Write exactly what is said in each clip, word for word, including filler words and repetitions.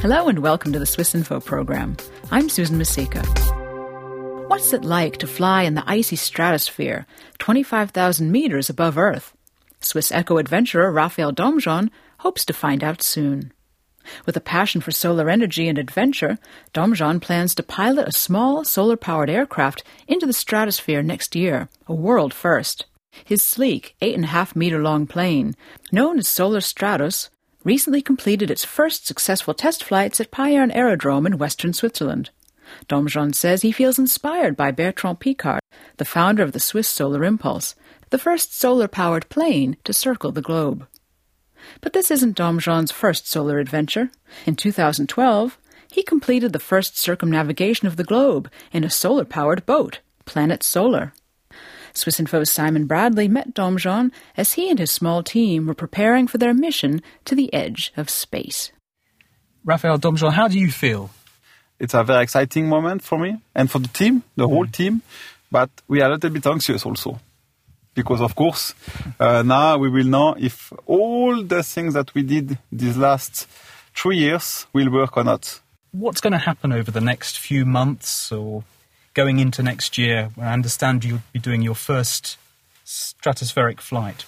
Hello and welcome to the Swiss Info program. I'm Susan Masika. What's it like to fly in the icy stratosphere, twenty-five thousand meters above Earth? Swiss eco-adventurer Raphael Domjon hopes to find out soon. With a passion for solar energy and adventure, Domjon plans to pilot a small solar-powered aircraft into the stratosphere next year, a world first. His sleek, eight and a half meter long plane, known as Solar Stratos, recently completed its first successful test flights at Payerne Aerodrome in western Switzerland. Domjon says he feels inspired by Bertrand Piccard, the founder of the Swiss Solar Impulse, the first solar-powered plane to circle the globe. But this isn't Domjon's first solar adventure. In two thousand twelve, he completed the first circumnavigation of the globe in a solar-powered boat, Planet Solar. Swiss Info's Simon Bradley met Domjon as he and his small team were preparing for their mission to the edge of space. Raphael Domjon, how do you feel? It's a very exciting moment for me and for the team, the whole team, but we are a little bit anxious also. Because, of course, uh, now we will know if all the things that we did these last three years will work or not. What's going to happen over the next few months or going into next year? I understand you'll be doing your first stratospheric flight.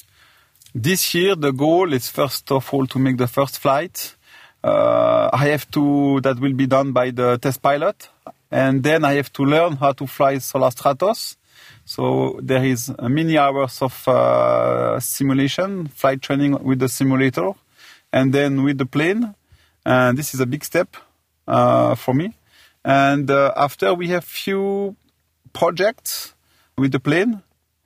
This year, the goal is first of all to make the first flight. Uh, I have to, that will be done by the test pilot. And then I have to learn how to fly Solar Stratos. So there is many hours of uh, simulation, flight training with the simulator, and then with the plane. And this is a big step uh, for me. And uh, after we have few projects with the plane.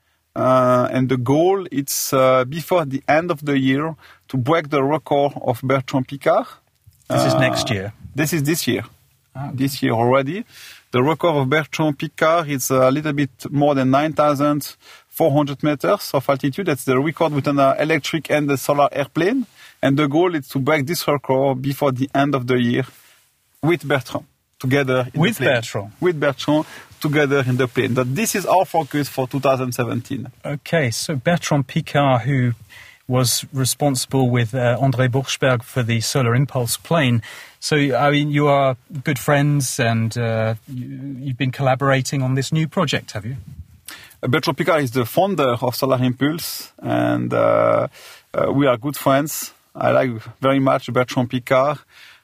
Uh, and the goal is uh, before the end of the year to break the record of Bertrand Piccard. This uh, is next year. year? This is this year. Ah. This year already. The record of Bertrand Piccard is a little bit more than nine thousand four hundred meters of altitude. That's the record with an uh, electric and a solar airplane. And the goal is to break this record before the end of the year with Bertrand, together in with the plane. Bertrand? With Bertrand, together in the plane. That this is our focus for two thousand seventeen. Okay, so Bertrand Piccard, who was responsible with uh, André Borschberg for the Solar Impulse plane. So, I mean, you are good friends and uh, you, you've been collaborating on this new project, have you? Uh, Bertrand Piccard is the founder of Solar Impulse, and uh, uh, we are good friends. I like very much Bertrand Piccard.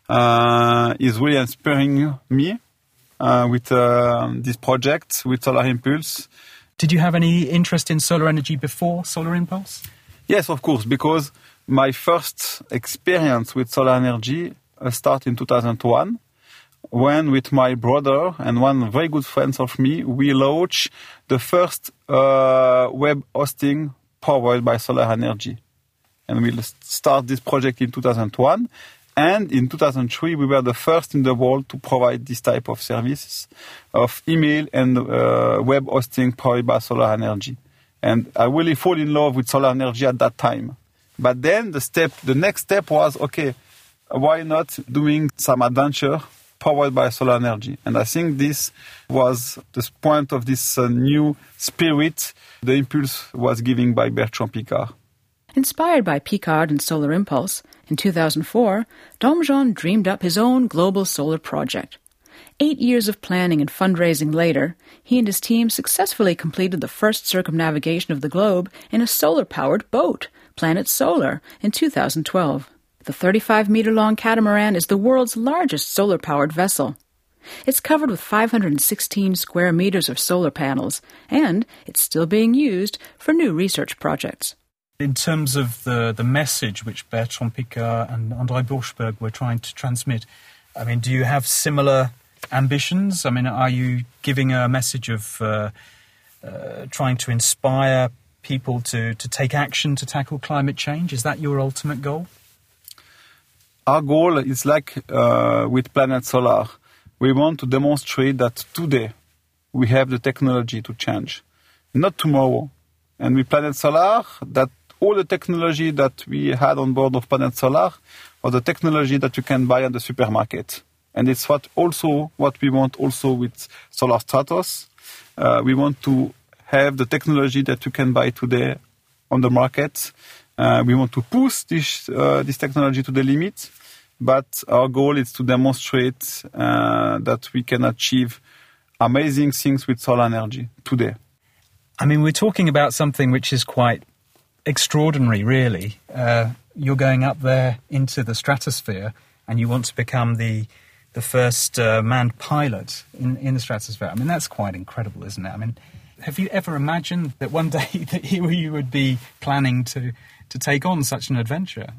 Uh, he's really inspiring me uh, with uh, this project, with Solar Impulse. Did you have any interest in solar energy before Solar Impulse? Yes, of course, because my first experience with solar energy uh, started in two thousand one, when with my brother and one very good friend of me, we launched the first uh, web hosting powered by solar energy. And we'll start this project in two thousand one. And in two thousand three, we were the first in the world to provide this type of services of email and uh, web hosting powered by solar energy. And I really fall in love with solar energy at that time. But then the step, the next step was, okay, why not doing some adventure powered by solar energy? And I think this was the point of this uh, new spirit the Impulse was giving by Bertrand Piccard. Inspired by Piccard and Solar Impulse, in two thousand four, Domjon dreamed up his own global solar project. Eight years of planning and fundraising later, he and his team successfully completed the first circumnavigation of the globe in a solar-powered boat, Planet Solar, in two thousand twelve. The thirty-five meter long catamaran is the world's largest solar-powered vessel. It's covered with five hundred sixteen square meters of solar panels, and it's still being used for new research projects. In terms of the, the message which Bertrand Piccard and André Borschberg were trying to transmit, I mean, do you have similar ambitions? I mean, are you giving a message of uh, uh, trying to inspire people to, to take action to tackle climate change? Is that your ultimate goal? Our goal is like uh, with Planet Solar. We want to demonstrate that today we have the technology to change, not tomorrow. And with Planet Solar, that all the technology that we had on board of Planet Solar or the technology that you can buy at the supermarket. And it's what also what we want also with Solar Stratos. Uh, we want to have the technology that you can buy today on the market. Uh, we want to push this uh, this technology to the limit. but our goal is to demonstrate uh, that we can achieve amazing things with solar energy today. I mean, we're talking about something which is quite extraordinary, really. Uh, you're going up there into the stratosphere and you want to become the the first uh, manned pilot in, in the stratosphere. I mean, that's quite incredible, isn't it? I mean, have you ever imagined that one day that you, you would be planning to, to take on such an adventure?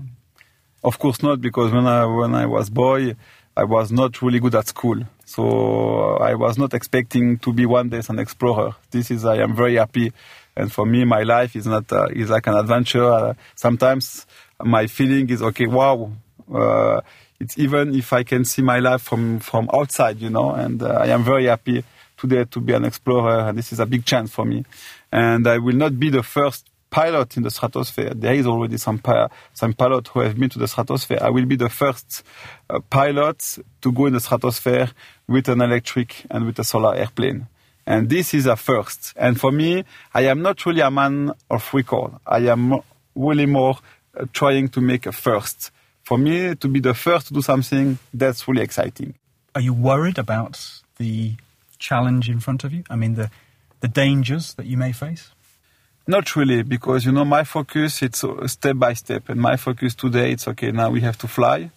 Of course not, because when I when I was boy, I was not really good at school. So I was not expecting to be one day an explorer. This is, I am very happy. And for me, my life is not uh, is like an adventure. Uh, sometimes my feeling is, okay, wow, uh, it's even if I can see my life from, from outside, you know, and uh, I am very happy today to be an explorer, and this is a big chance for me. And I will not be the first pilot in the stratosphere. There is already some pi- some pilot who have been to the stratosphere. I will be the first uh, pilot to go in the stratosphere with an electric and with a solar airplane. And this is a first. And for me, I am not really a man of record. I am really more uh, trying to make a first. For me, to be the first to do something, that's really exciting. Are you worried about the challenge in front of you? I mean, the the dangers that you may face? Not really, because, you know, my focus, it's step by step. And my focus today, it's, okay, now we have to fly.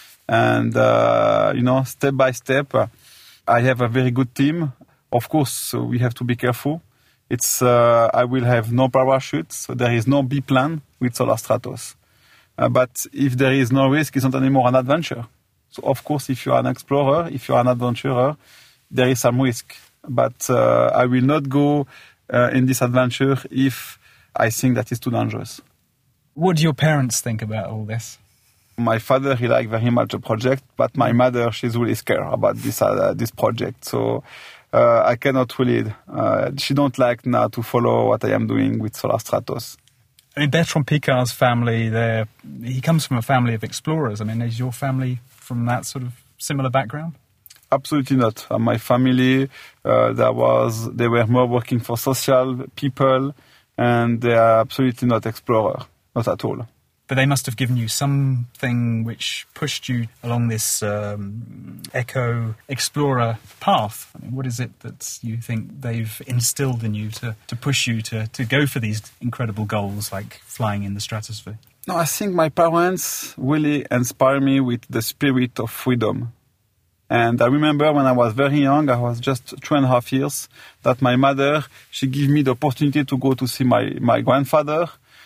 And, uh, you know, step by step, uh, I have a very good team. Of course, so we have to be careful. It's uh, I will have no parachute, so there is no B plan with Solar Stratos. Uh, but if there is no risk, it's not anymore an adventure. So, of course, if you are an explorer, if you are an adventurer, there is some risk. But uh, I will not go uh, in this adventure if I think that is too dangerous. What do your parents think about all this? My father, he liked very much the project, but my mother, she's really scared about this uh, this project. So uh, I cannot really, uh, she don't like now to follow what I am doing with Solar Stratos. I mean, Bertrand Piccard's family, there, he comes from a family of explorers. I mean, is your family from that sort of similar background? Absolutely not. Uh, my family, uh, there was, they were more working for social people, and they are absolutely not explorer, not at all. But they must have given you something which pushed you along this um, eco-explorer path. I mean, what is it that you think they've instilled in you to, to push you to, to go for these incredible goals like flying in the stratosphere? No, I think my parents really inspire me with the spirit of freedom. And I remember when I was very young, I was just two and a half years, that my mother, she gave me the opportunity to go to see my, my grandfather.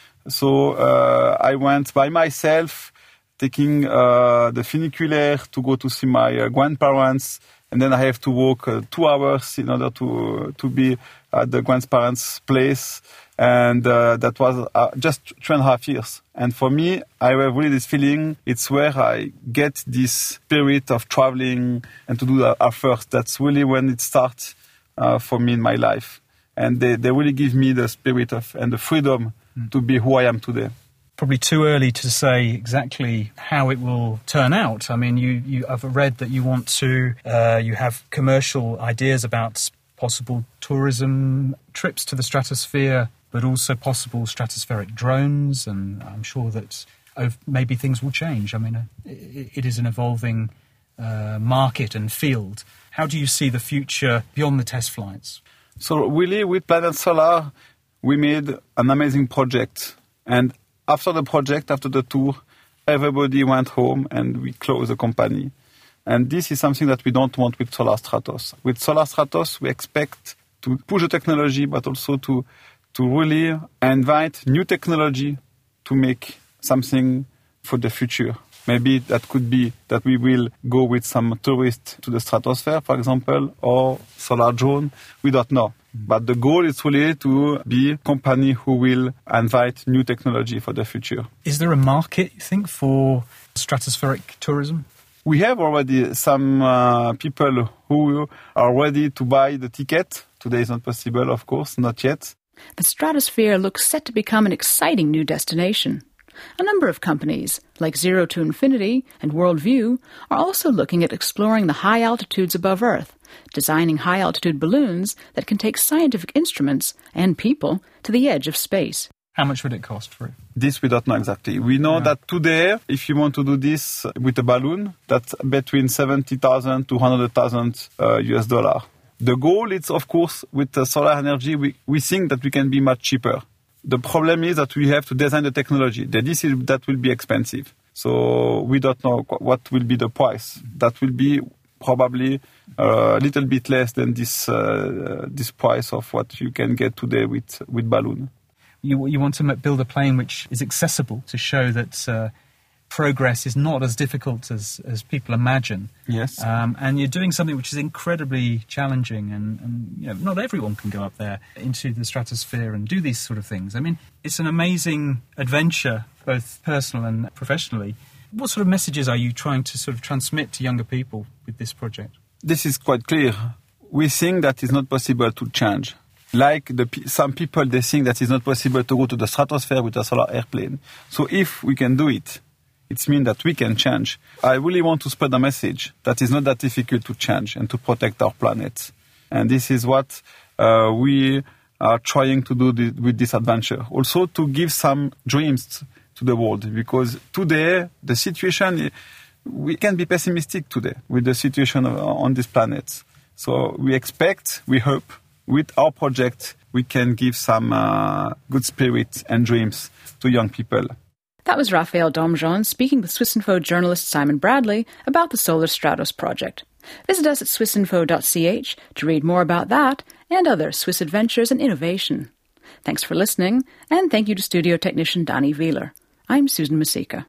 So uh, I went by myself, taking uh, the funicular to go to see my uh, grandparents, and then I have to walk uh, two hours in order to to be at the grandparents' place, and uh, that was uh, just two and a half years. And for me, I have really this feeling, it's where I get this spirit of traveling and to do that at first. That's really when it starts uh, for me in my life. And they, they really give me the spirit of and the freedom to be who I am today. Probably too early to say exactly how it will turn out. I mean, you, you I've read that you want to, uh, you have commercial ideas about possible tourism trips to the stratosphere, but also possible stratospheric drones, and I'm sure that oh, maybe things will change. I mean, it, it is an evolving uh, market and field. How do you see the future beyond the test flights? So really, with Planet Solar, we made an amazing project. And after the project, after the tour, everybody went home and we closed the company. And this is something that we don't want with Solar Stratos. With Solar Stratos, we expect to push the technology, but also to, to really invite new technology to make something for the future. Maybe that could be that we will go with some tourists to the stratosphere, for example, or solar drone. We don't know. But the goal is really to be a company who will invite new technology for the future. Is there a market, you think, for stratospheric tourism? We have already some uh, people who are ready to buy the ticket. Today is not possible, of course, not yet. The stratosphere looks set to become an exciting new destination. A number of companies, like Zero to Infinity and Worldview, are also looking at exploring the high altitudes above Earth, designing high-altitude balloons that can take scientific instruments and people to the edge of space. How much would it cost for it? This we don't know exactly. We know Yeah. that today, if you want to do this with a balloon, that's between seventy thousand to one hundred thousand uh, U S dollar. The goal is, of course, with the solar energy, we, we think that we can be much cheaper. The problem is that we have to design the technology. The this is, that will be expensive. So we don't know what will be the price. That will be probably a little bit less than this uh, this price of what you can get today with, with balloon. You, you want to m- build a plane which is accessible to show that uh, progress is not as difficult as, as people imagine. Yes. Um, and you're doing something which is incredibly challenging, and, and you know, not everyone can go up there into the stratosphere and do these sort of things. I mean, it's an amazing adventure, both personal and professionally. What sort of messages are you trying to sort of transmit to younger people with this project? This is quite clear. We think that it's not possible to change. Like the, some people, they think that it's not possible to go to the stratosphere with a solar airplane. So if we can do it, it means that we can change. I really want to spread a message that it's not that difficult to change and to protect our planet. And this is what uh, we are trying to do th- with this adventure. Also to give some dreams to the world, because today the situation, we can be pessimistic today with the situation on this planet. So we expect, we hope, with our project, we can give some uh, good spirit and dreams to young people. That was Raphael Domjon speaking with Swissinfo journalist Simon Bradley about the Solar Stratos project. Visit us at swissinfo dot c h to read more about that and other Swiss adventures and innovation. Thanks for listening, and thank you to studio technician Danny Wheeler. I'm Susan Masika.